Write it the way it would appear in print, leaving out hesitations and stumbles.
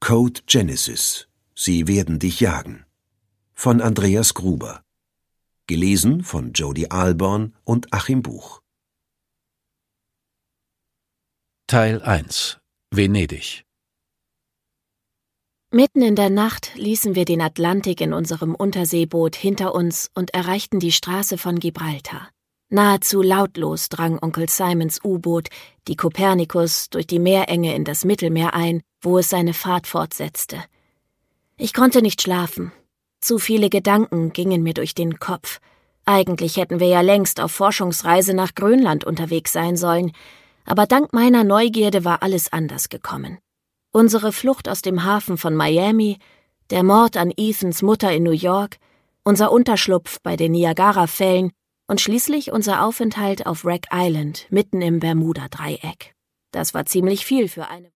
Code Genesis. Sie werden dich jagen. Von Andreas Gruber. Gelesen von Jody Alborn und Achim Buch. Teil 1. Venedig. Mitten in der Nacht ließen wir den Atlantik in unserem Unterseeboot hinter uns und erreichten die Straße von Gibraltar. Nahezu lautlos drang Onkel Simons U-Boot, die Copernicus, durch die Meerenge in das Mittelmeer ein, wo es seine Fahrt fortsetzte. Ich konnte nicht schlafen. Zu viele Gedanken gingen mir durch den Kopf. Eigentlich hätten wir ja längst auf Forschungsreise nach Grönland unterwegs sein sollen, aber dank meiner Neugierde war alles anders gekommen. Unsere Flucht aus dem Hafen von Miami, der Mord an Ethans Mutter in New York, unser Unterschlupf bei den Niagara-Fällen und schließlich unser Aufenthalt auf Wreck Island mitten im Bermuda-Dreieck. Das war ziemlich viel für eine